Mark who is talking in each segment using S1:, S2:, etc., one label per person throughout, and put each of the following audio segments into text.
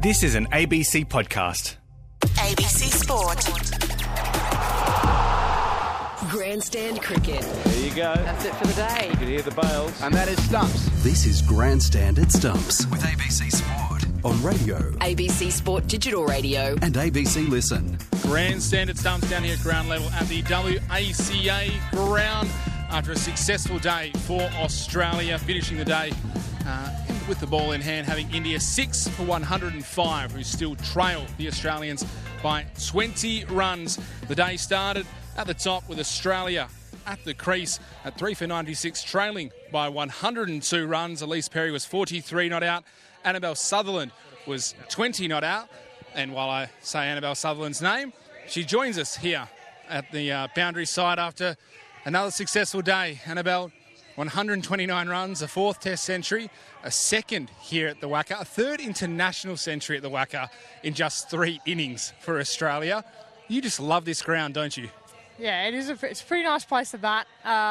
S1: This is an ABC podcast.
S2: ABC Sport. Grandstand cricket.
S3: There you go.
S4: That's it for the day.
S3: You can hear the bales.
S5: And that is Stumps.
S6: This is Grandstand at Stumps with ABC Sport on radio
S2: ABC Sport Digital Radio.
S6: and ABC Listen.
S7: Grandstand at Stumps down here at ground level at the WACA ground after a successful day for Australia, finishing the day with the ball in hand, having India 6 for 105, who still trail the Australians by 20 runs. The day started at the top with Australia at the crease at 3 for 96, trailing by 102 runs. Elise Perry was 43 not out. Annabelle Sutherland was 20 not out. And while I say Annabelle Sutherland's name, she joins us here at the boundary side after another successful day. Annabelle, 129 runs, a fourth Test century, a second here at the WACA, a third international century at the WACA in just 3 innings for Australia. You just love this ground, don't you?
S8: Yeah, it's a pretty nice place to bat.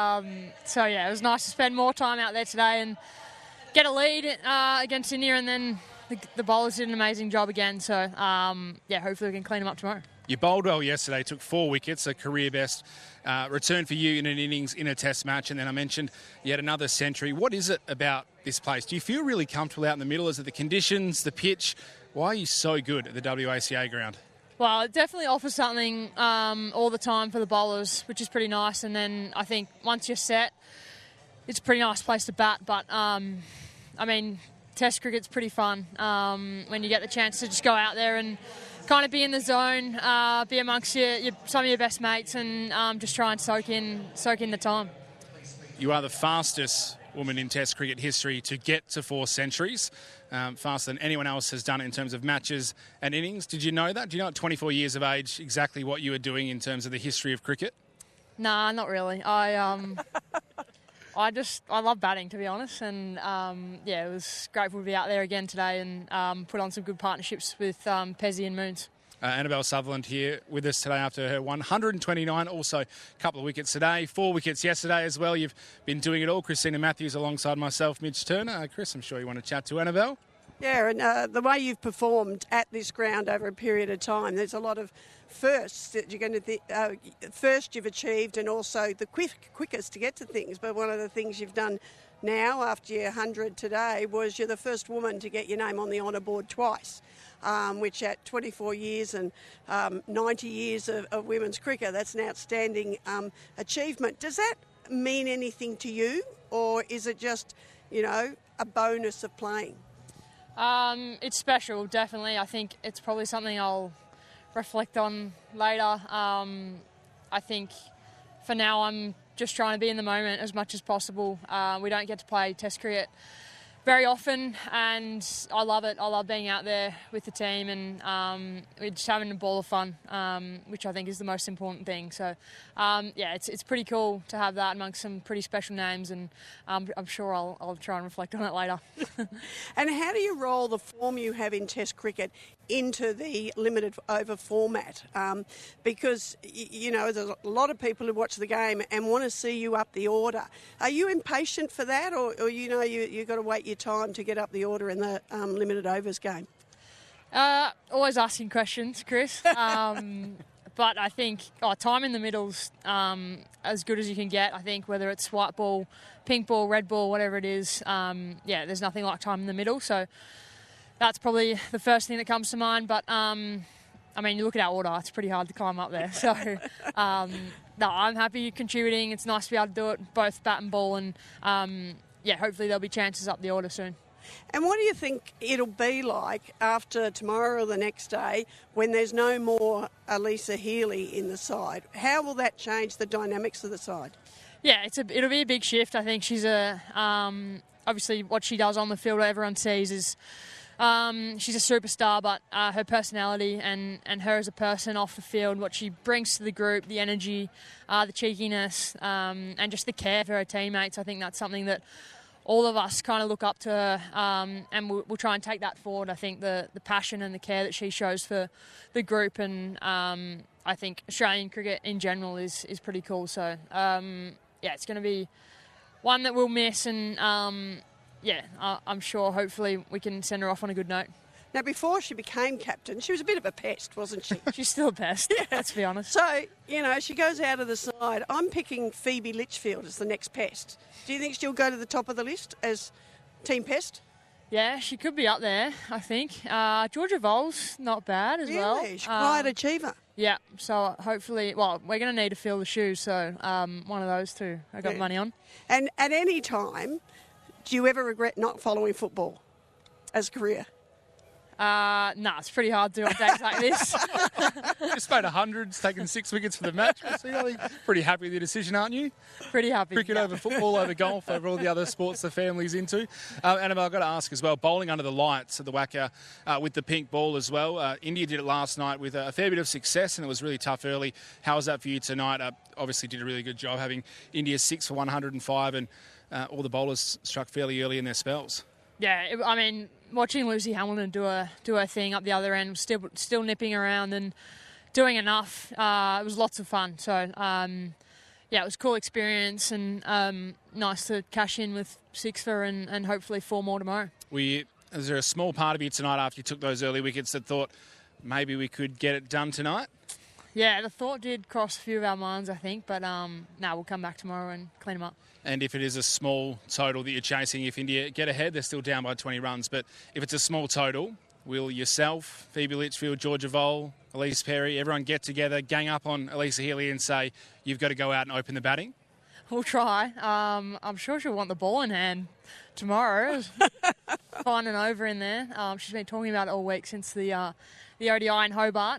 S8: So, yeah, it was nice to spend more time out there today and get a lead against India, and then the bowlers did an amazing job again. So, yeah, hopefully we can clean them up tomorrow.
S7: You bowled well yesterday, took 4 wickets, a career best return for you in an innings in a Test match, and then I mentioned you had another century. What is it about this place? Do you feel really comfortable out in the middle? Is it the conditions, the pitch? Why are you so good at the WACA ground?
S8: Well, it definitely offers something all the time for the bowlers, which is pretty nice. And then I think once you're set, it's a pretty nice place to bat. But, I mean, Test cricket's pretty fun when you get the chance to just go out there and kind of be in the zone, be amongst some of your best mates, and just try and soak in the time.
S7: You are the fastest woman in Test cricket history to get to 4 centuries, faster than anyone else has done it in terms of matches and innings. Did you know that? Do you know at 24 years of age exactly what you were doing in terms of the history of cricket?
S8: Nah, not really. I love batting, to be honest, and yeah, it was grateful to be out there again today and put on some good partnerships with Pezzy and Moons.
S7: Annabelle Sutherland here with us today after her 129, also a couple of wickets today, 4 wickets yesterday as well. You've been doing it all. Christina Matthews alongside myself, Mitch Turner. Chris, I'm sure you want to chat to Annabelle.
S9: Yeah, and the way you've performed at this ground over a period of time, there's a lot of firsts that you're going to first you've achieved, and also the quickest to get to things. But one of the things you've done now after your 100 today was you're the first woman to get your name on the honour board twice, which at 24 years and 90 years of women's cricket, that's an outstanding achievement. Does that mean anything to you, or is it just, a bonus of playing?
S8: It's special, definitely. I think it's probably something I'll reflect on later. I think for now I'm just trying to be in the moment as much as possible. We don't get to play Test cricket very often, and I love it. I love being out there with the team, and we're just having a ball of fun, which I think is the most important thing. So, yeah, it's pretty cool to have that amongst some pretty special names, and I'm sure I'll try and reflect on it later.
S9: And how do you roll the form you have in Test cricket into the limited over format? Because, there's a lot of people who watch the game and want to see you up the order. Are you impatient for that, or you've got to wait your time to get up the order in the limited overs game?
S8: Always asking questions, Chris. But I think time in the middle's as good as you can get. I think whether it's white ball, pink ball, red ball, whatever it is, there's nothing like time in the middle. So that's probably the first thing that comes to mind. But, you look at our order, it's pretty hard to climb up there. So, no, I'm happy contributing. It's nice to be able to do it, both bat and ball. And, hopefully there'll be chances up the order soon.
S9: And what do you think it'll be like after tomorrow or the next day when there's no more Alyssa Healy in the side? How will that change the dynamics of the side?
S8: Yeah, it'll be a big shift. I think she's obviously what she does on the field, everyone sees is she's a superstar, but her personality and her as a person off the field, what she brings to the group, the energy, the cheekiness, and just the care for her teammates, I think that's something that all of us kind of look up to her, and we'll try and take that forward. I think the passion and the care that she shows for the group, and I think Australian cricket in general is pretty cool. So, it's going to be one that we'll miss, and I'm sure hopefully we can send her off on a good note.
S9: Now, before she became captain, she was a bit of a pest, wasn't she?
S8: She's still best, let's be honest.
S9: So, she goes out of the side. I'm picking Phoebe Litchfield as the next pest. Do you think she'll go to the top of the list as team pest?
S8: Yeah, she could be up there, I think. Georgia Vohl's not bad as well.
S9: Really? She's quite an achiever.
S8: Yeah, so hopefully, we're going to need to fill the shoes, so one of those two I got money on.
S9: And at any time, do you ever regret not following football as a career?
S8: It's pretty hard to do on days like this.
S7: Just made 100, taken 6 wickets for the match. So you're pretty happy with your decision, aren't you?
S8: Pretty happy.
S7: Cricket over football, over golf, over all the other sports the family's into. Annabelle, I've got to ask as well, bowling under the lights at the WACA with the pink ball as well. India did it last night with a fair bit of success, and it was really tough early. How was that for you tonight? Obviously did a really good job having India 6 for 105, and all the bowlers struck fairly early in their spells. Yeah,
S8: watching Lucy Hamilton do her thing up the other end, still nipping around and doing enough. It was lots of fun. So, it was a cool experience and nice to cash in with 6 for and hopefully 4 more tomorrow.
S7: Is there a small part of you tonight after you took those early wickets that thought maybe we could get it done tonight?
S8: Yeah, the thought did cross a few of our minds, I think, but we'll come back tomorrow and clean them up.
S7: And if it is a small total that you're chasing, if India get ahead, they're still down by 20 runs. But if it's a small total, will yourself, Phoebe Litchfield, Georgia Vohl, Elise Perry, everyone get together, gang up on Elisa Healy and say, you've got to go out and open the batting?
S8: We'll try. I'm sure she'll want the ball in hand tomorrow. Fine and over in there. She's been talking about it all week since the ODI in Hobart.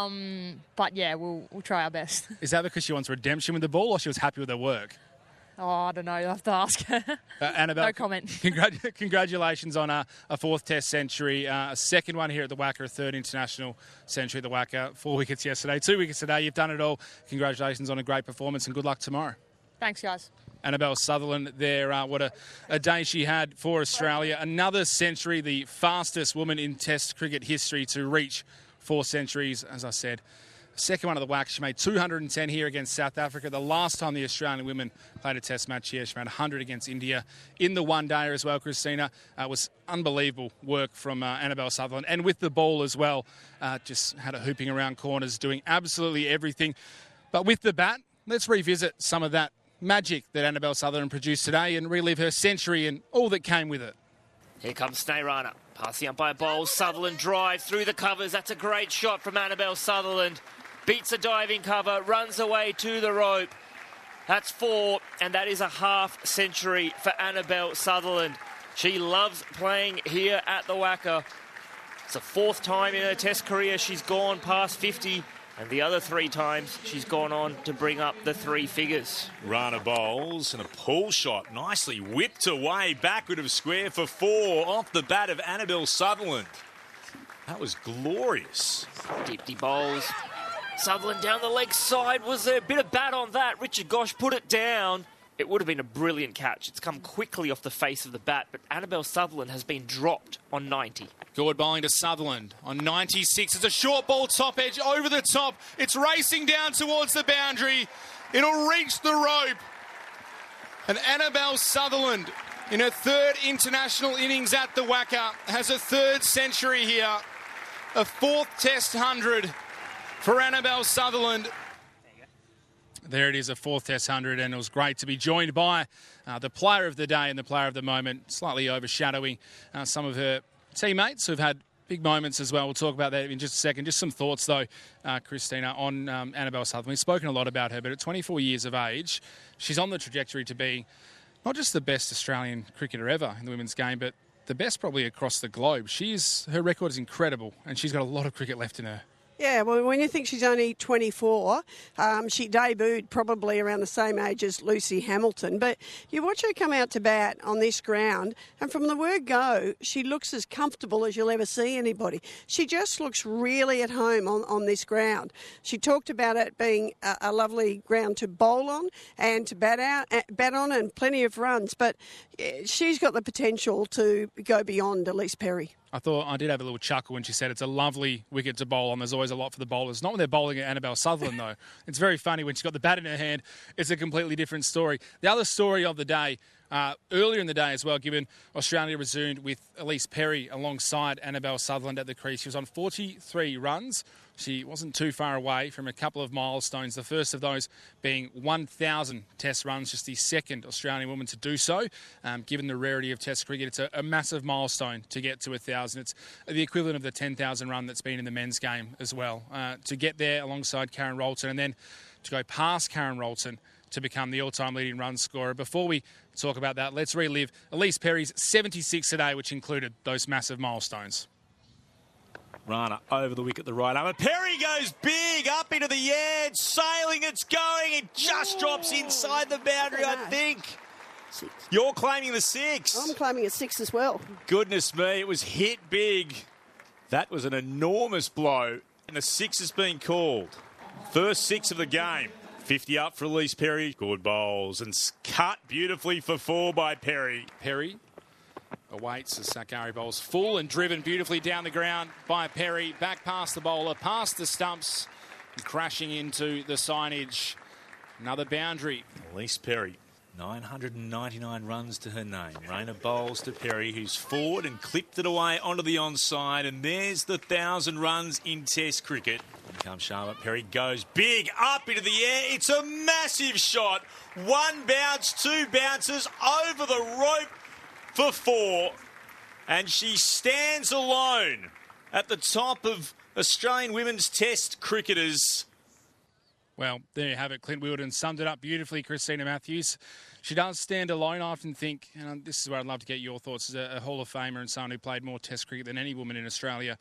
S8: We'll try our best.
S7: Is that because she wants redemption with the ball or she was happy with her work?
S8: Oh, I don't know. You'll have to ask her.
S7: Annabelle,
S8: no comment.
S7: Congratulations on a 4th Test century, a 2nd one here at the WACA, a 3rd international century at the WACA, 4 wickets yesterday, 2 wickets today. You've done it all. Congratulations on a great performance and good luck tomorrow.
S8: Thanks, guys.
S7: Annabelle Sutherland there. What a day she had for Australia. Another century, the fastest woman in Test cricket history to reach 4 centuries, as I said. 2nd one of the WACA. She made 210 here against South Africa. The last time the Australian women played a Test match here, she made 100 against India in the one-dayer as well, Christina. It was unbelievable work from Annabelle Sutherland. And with the ball as well, just had her hooping around corners, doing absolutely everything. But with the bat, let's revisit some of that magic that Annabelle Sutherland produced today and relive her century and all that came with it.
S3: Here comes Snayrana. Past the umpire bowls. Sutherland drives through the covers. That's a great shot from Annabelle Sutherland. Beats a diving cover, runs away to the rope. That's 4, and that is a half century for Annabelle Sutherland. She loves playing here at the WACA. It's the 4th time in her Test career she's gone past 50, and the other 3 times she's gone on to bring up the 3 figures.
S4: Rana bowls and a pull shot, nicely whipped away backward of square for 4 off the bat of Annabelle Sutherland. That was glorious.
S3: Dipty bowls. Sutherland down the leg side. Was there a bit of bat on that? Richard Gosch put it down. It would have been a brilliant catch. It's come quickly off the face of the bat, but Annabelle Sutherland has been dropped on 90.
S7: Good bowling to Sutherland on 96. It's a short ball top edge over the top. It's racing down towards the boundary. It'll reach the rope. And Annabelle Sutherland, in her 3rd international innings at the WACA, has a 3rd century here. A 4th Test 100. For Annabelle Sutherland. There it is, a 4th Test 100, and it was great to be joined by the player of the day and the player of the moment, slightly overshadowing some of her teammates who've had big moments as well. We'll talk about that in just a second. Just some thoughts, though, Christina, on Annabelle Sutherland. We've spoken a lot about her, but at 24 years of age, she's on the trajectory to be not just the best Australian cricketer ever in the women's game, but the best probably across the globe. Her record is incredible, and she's got a lot of cricket left in her.
S9: Yeah, well, when you think she's only 24, she debuted probably around the same age as Lucy Hamilton. But you watch her come out to bat on this ground, and from the word go, she looks as comfortable as you'll ever see anybody. She just looks really at home on this ground. She talked about it being a lovely ground to bowl on and to bat on, and plenty of runs. But she's got the potential to go beyond Elise Perry.
S7: I did have a little chuckle when she said it's a lovely wicket to bowl on. There's always a lot for the bowlers. Not when they're bowling at Annabelle Sutherland, though. It's very funny when she's got the bat in her hand. It's a completely different story. The other story of the day earlier in the day as well, given Australia resumed with Elise Perry alongside Annabelle Sutherland at the crease. She was on 43 runs. She wasn't too far away from a couple of milestones, the first of those being 1,000 Test runs, just the second Australian woman to do so. Given the rarity of Test cricket, it's a massive milestone to get to 1,000. It's the equivalent of the 10,000 run that's been in the men's game as well. To get there alongside Karen Rolton and then to go past Karen Rolton to become the all-time leading run scorer. Before we talk about that, let's relive Elise Perry's 76 today, which included those massive milestones.
S4: Rana over the wicket, the right arm. Perry goes big, up into the air, it's sailing, it's going. It just drops inside the boundary, I think.
S9: 6.
S4: You're claiming the 6.
S9: I'm claiming a 6 as well.
S4: Goodness me, it was hit big. That was an enormous blow, and a 6 has been called. First 6 of the game. 50 up for Elise Perry. Good bowls, and cut beautifully for 4 by Perry.
S7: Perry awaits as Sakari bowls full and driven beautifully down the ground by Perry. Back past the bowler, past the stumps, and crashing into the signage. Another boundary.
S4: Elise Perry, 999 runs to her name. Raina bowls to Perry, who's forward and clipped it away onto the onside. And there's the 1,000 runs in Test cricket. In comes Charlotte. Perry goes big, up into the air. It's a massive shot. 1 bounce, 2 bounces over the rope for 4, and she stands alone at the top of Australian women's Test cricketers.
S7: Well, there you have it. Clint Wilden summed it up beautifully, Christina Matthews. She does stand alone. I often think, and this is where I'd love to get your thoughts, as a Hall of Famer and someone who played more Test cricket than any woman in Australia.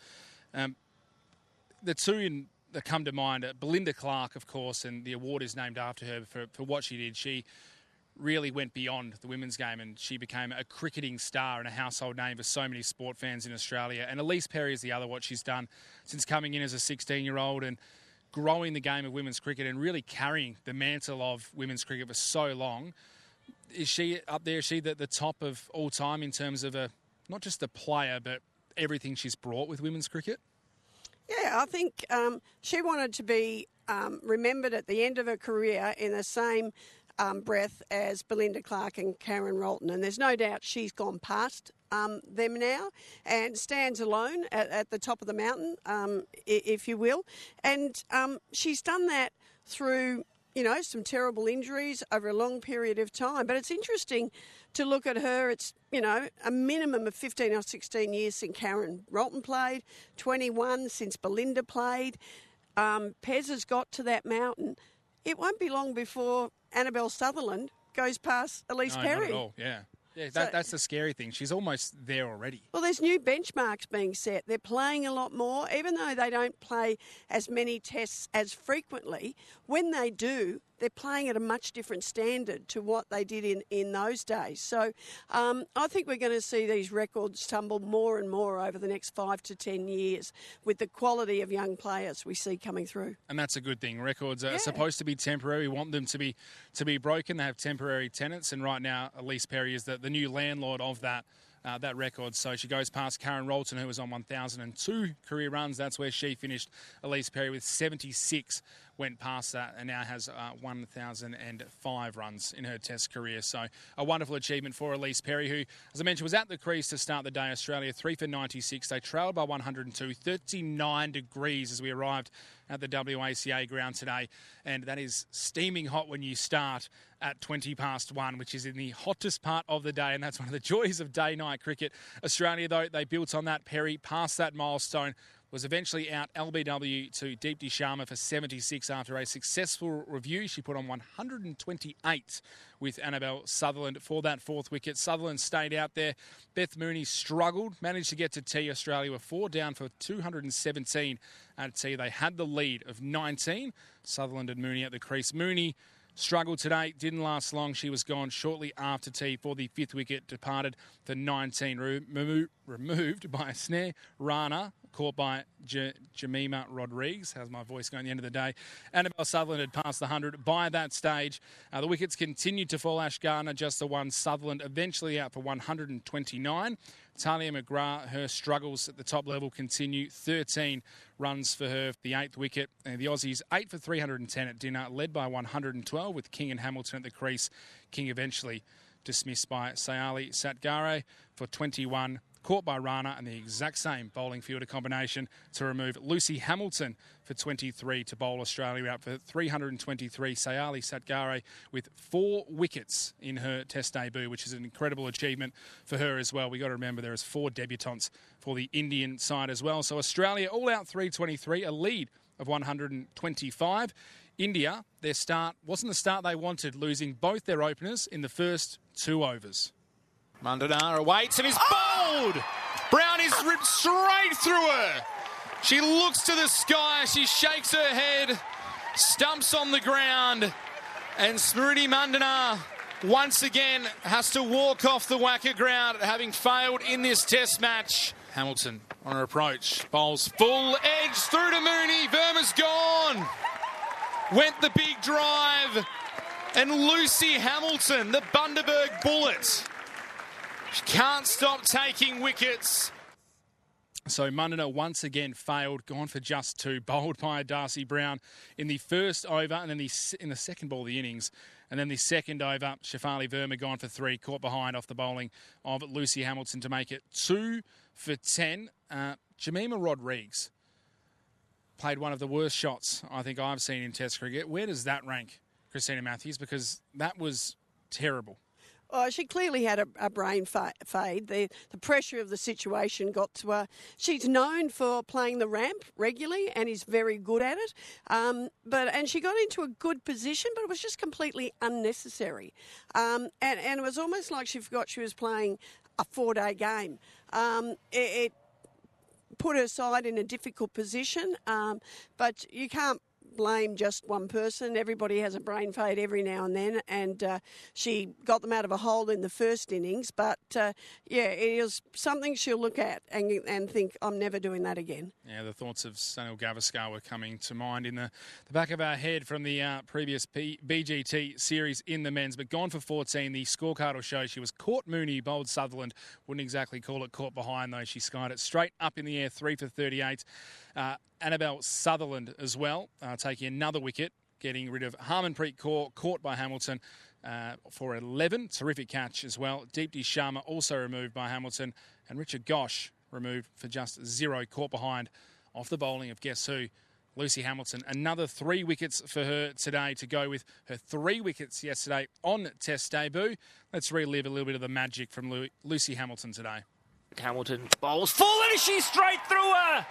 S7: The two that come to mind are Belinda Clark, of course, and the award is named after her for what she did. She really went beyond the women's game, and she became a cricketing star and a household name for so many sport fans in Australia. And Elise Perry is the other, what she's done since coming in as a 16-year-old and growing the game of women's cricket and really carrying the mantle of women's cricket for so long. Is she up there? Is she the top of all time in terms of not just a player, but everything she's brought with women's cricket?
S9: Yeah, I think she wanted to be remembered at the end of her career in the same breath as Belinda Clark and Karen Rolton, and there's no doubt she's gone past them now and stands alone at the top of the mountain, if you will. And she's done that through, some terrible injuries over a long period of time. But it's interesting to look at her. It's, a minimum of 15 or 16 years since Karen Rolton played, 21 since Belinda played. Pez has got to that mountain. It won't be long before Annabelle Sutherland goes past Elise Perry.
S7: Not at all, yeah. Yeah, that's the scary thing. She's almost there already.
S9: Well, there's new benchmarks being set. They're playing a lot more, even though they don't play as many tests as frequently. When they do, they're playing at a much different standard to what they did in those days. So I think we're going to see these records tumble more and more over the next 5 to 10 years with the quality of young players we see coming through.
S7: And that's a good thing. Records are supposed to be temporary. We want them to be broken. They have temporary tenants, and right now Elise Perry is the new landlord of that record. So she goes past Karen Rolton, who was on 1,002 career runs. That's where she finished. Elise Perry with 76 went past that and now has 1,005 runs in her Test career. So a wonderful achievement for Elise Perry, who, as I mentioned, was at the crease to start the day. Australia 3 for 96. They trailed by 102, 39 degrees as we arrived at the WACA ground today. And that is steaming hot when you start at 20 past 1, which is in the hottest part of the day. And that's one of the joys of day-night cricket. Australia, though, they built on that. Perry passed that milestone, was eventually out LBW to Deepti Sharma for 76 after a successful review. She put on 128 with Annabelle Sutherland for that 4th wicket. Sutherland stayed out there. Beth Mooney struggled, managed to get to tea. Australia were 4 down for 217 at tea. They had the lead of 19. Sutherland and Mooney at the crease. Mooney struggled today, didn't last long. She was gone shortly after tea for the 5th wicket, departed for 19. Removed by a snare. Rana, caught by Jemima Rodriguez. How's my voice going at the end of the day? Annabelle Sutherland had passed the 100 by that stage. The wickets continued to fall. Ash Gardner just the one. Sutherland eventually out for 129. Talia McGrath, her struggles at the top level continue. 13 runs for her, the 8th wicket. And the Aussies 8 for 310 at dinner, led by 112 with King and Hamilton at the crease. King eventually dismissed by Sayali Satgare for 21. Caught by Rana, and the exact same bowling fielder combination to remove Lucy Hamilton for 23 to bowl Australia out for 323. Sayali Satgare with 4 wickets in her Test debut, which is an incredible achievement for her as well. We've got to remember there is 4 debutantes for the Indian side as well. So Australia all out 323, a lead of 125. India, their start wasn't the start they wanted, losing both their openers in the first 2 overs. Mandana awaits and is bowled. Brown is ripped straight through her. She looks to the sky, she shakes her head, stumps on the ground, and Smriti Mandana once again has to walk off the WACA ground, having failed in this Test match. Hamilton on her approach, bowls full edge through to Mooney. Verma's gone. Went the big drive, and Lucy Hamilton, the Bundaberg bullet, she can't stop taking wickets. So Mandana once again failed, gone for just 2, bowled by Darcy Brown in the first over and then in the second ball of the innings. And then the second over, Shefali Verma gone for 3, caught behind off the bowling of Lucy Hamilton to make it 2 for 10. Jemima Rodrigues played one of the worst shots I think I've seen in Test cricket. Where does that rank, Christina Matthews? Because that was terrible.
S9: Oh, she clearly had a brain fade. The pressure of the situation got to her. She's known for playing the ramp regularly and is very good at it. And she got into a good position, but it was just completely unnecessary. And it was almost like she forgot she was playing a 4-day game. It put her side in a difficult position, but you can't blame just one person. Everybody has a brain fade every now and then, and she got them out of a hole in the first innings. But it is something she'll look at and think, I'm never doing that again.
S7: Yeah, the thoughts of Sunil Gavaskar were coming to mind in the back of our head from the previous BGT series in the men's. But gone for 14, the scorecard will show she was caught Mooney, bowled Sutherland. Wouldn't exactly call it caught behind, though. She skied it straight up in the air, 3 for 38. Annabelle Sutherland as well, taking another wicket, getting rid of Harmanpreet Kaur, caught by Hamilton for 11. Terrific catch as well. Deepti Sharma also removed by Hamilton, and Richard Gosh removed for just 0, caught behind off the bowling of guess who? Lucy Hamilton. Another 3 wickets for her today to go with her 3 wickets yesterday on Test debut. Let's relive a little bit of the magic from Lucy Hamilton today.
S3: Hamilton bowls full and she's straight through her.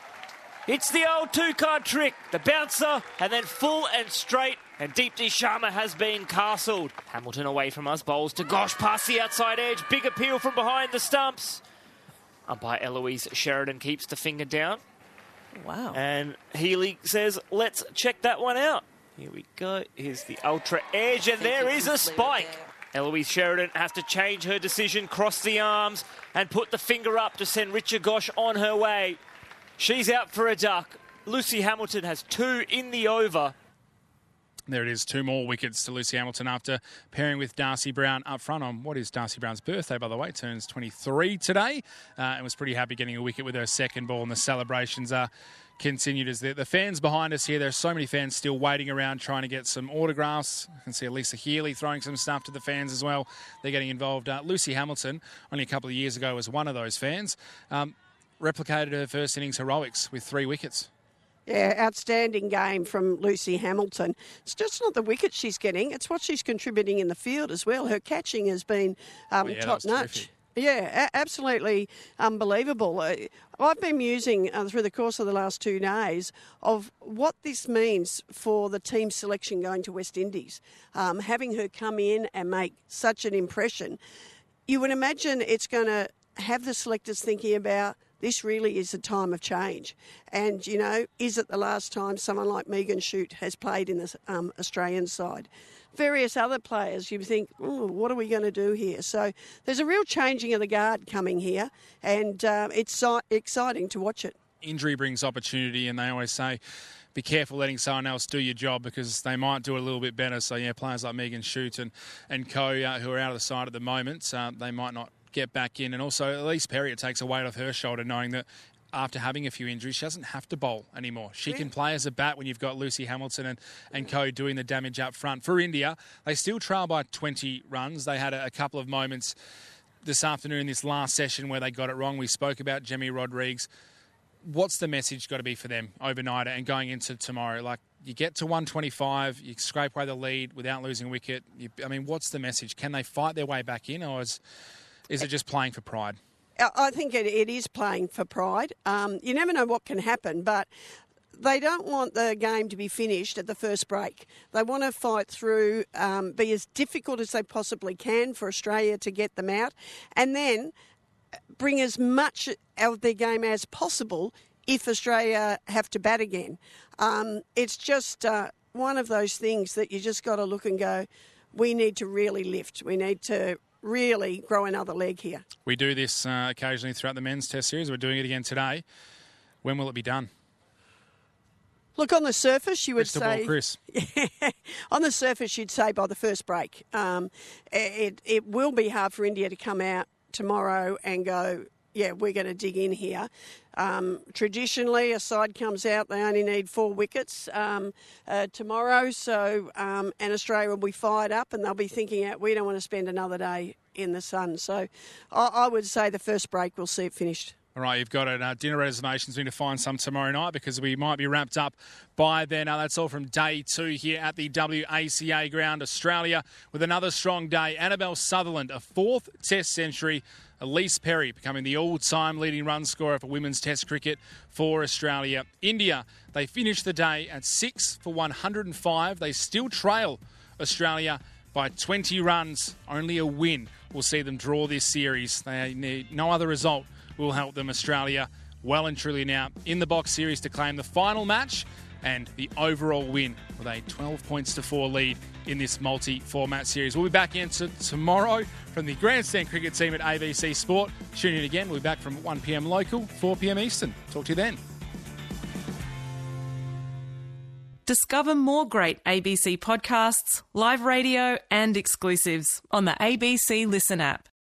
S3: It's the old 2-card trick. The bouncer and then full and straight, and Deepti Sharma has been castled. Hamilton away from us, bowls to Gosh past the outside edge. Big appeal from behind the stumps. Umpire Eloise Sheridan keeps the finger down.
S5: Wow.
S3: And Healy says, let's check that one out. Here we go. Here's the ultra edge, and there is a spike. Eloise Sheridan has to change her decision, cross the arms, and put the finger up to send Richard Gosh on her way. She's out for a duck. Lucy Hamilton has 2 in the over.
S7: There it is, 2 more wickets to Lucy Hamilton after pairing with Darcy Brown up front on what is Darcy Brown's birthday, by the way. Turns 23 today, and was pretty happy getting a wicket with her second ball, and the celebrations are continued as the fans behind us here. There's so many fans still waiting around trying to get some autographs. I can see Elisa Healy throwing some stuff to the fans as well. They're getting involved. Lucy Hamilton, only a couple of years ago, was one of those fans. Replicated her first innings heroics with 3 wickets.
S9: Yeah, outstanding game from Lucy Hamilton. It's just not the wicket she's getting, it's what she's contributing in the field as well. Her catching has been top-notch. Yeah, absolutely unbelievable. I've been musing through the course of the last 2 days of what this means for the team selection going to West Indies. Having her come in and make such an impression, you would imagine it's going to have the selectors thinking about this really is a time of change. And, you know, is it the last time someone like Megan Shute has played in the Australian side? Various other players, you think, what are we going to do here? So there's a real changing of the guard coming here, and it's exciting to watch it.
S7: Injury brings opportunity, and they always say, be careful letting someone else do your job because they might do it a little bit better. So, yeah, players like Megan Shute and co who are out of the side at the moment, they might not get back in. And also, Elise Perry, it takes a weight off her shoulder knowing that after having a few injuries, she doesn't have to bowl anymore. She can play as a bat when you've got Lucy Hamilton and co doing the damage up front. For India, they still trail by 20 runs. They had a couple of moments this afternoon in this last session where they got it wrong. We spoke about Jemmy Rodrigues. What's the message got to be for them overnight and going into tomorrow? Like, you get to 125, you scrape away the lead without losing a wicket. What's the message? Can they fight their way back in, or is it just playing for pride?
S9: I think it is playing for pride. You never know what can happen, but they don't want the game to be finished at the first break. They want to fight through, be as difficult as they possibly can for Australia to get them out, and then bring as much of their game as possible if Australia have to bat again. It's just one of those things that you just got to look and go, we need to really lift. We need to really grow another leg here.
S7: We do this occasionally throughout the men's test series. We're doing it again today. When will it be done?
S9: Look, on the surface, you would say...
S7: Chris.
S9: On the surface, you'd say by the first break. It will be hard for India to come out tomorrow and go, yeah, we're going to dig in here. Traditionally, a side comes out, they only need 4 wickets tomorrow, and Australia will be fired up and they'll be thinking, we don't want to spend another day in the sun. So I would say the first break we'll see it finished.
S7: All right, you've got it. Dinner reservations. We need to find some tomorrow night because we might be wrapped up by then. That's all from day 2 here at the WACA ground. Australia with another strong day. Annabelle Sutherland, a 4th Test century. Elise Perry becoming the all-time leading run scorer for women's Test cricket for Australia. India, they finished the day at 6 for 105. They still trail Australia by 20 runs. Only a win will see them draw this series. They need no other result will help them. Australia well and truly now in the box series to claim the final match and the overall win with a 12-4 lead in this multi-format series. We'll be back in tomorrow from the Grandstand Cricket team at ABC Sport. Tune in again. We'll be back from 1 p.m. local, 4 p.m. Eastern. Talk to you then.
S5: Discover more great ABC podcasts, live radio and exclusives on the ABC Listen app.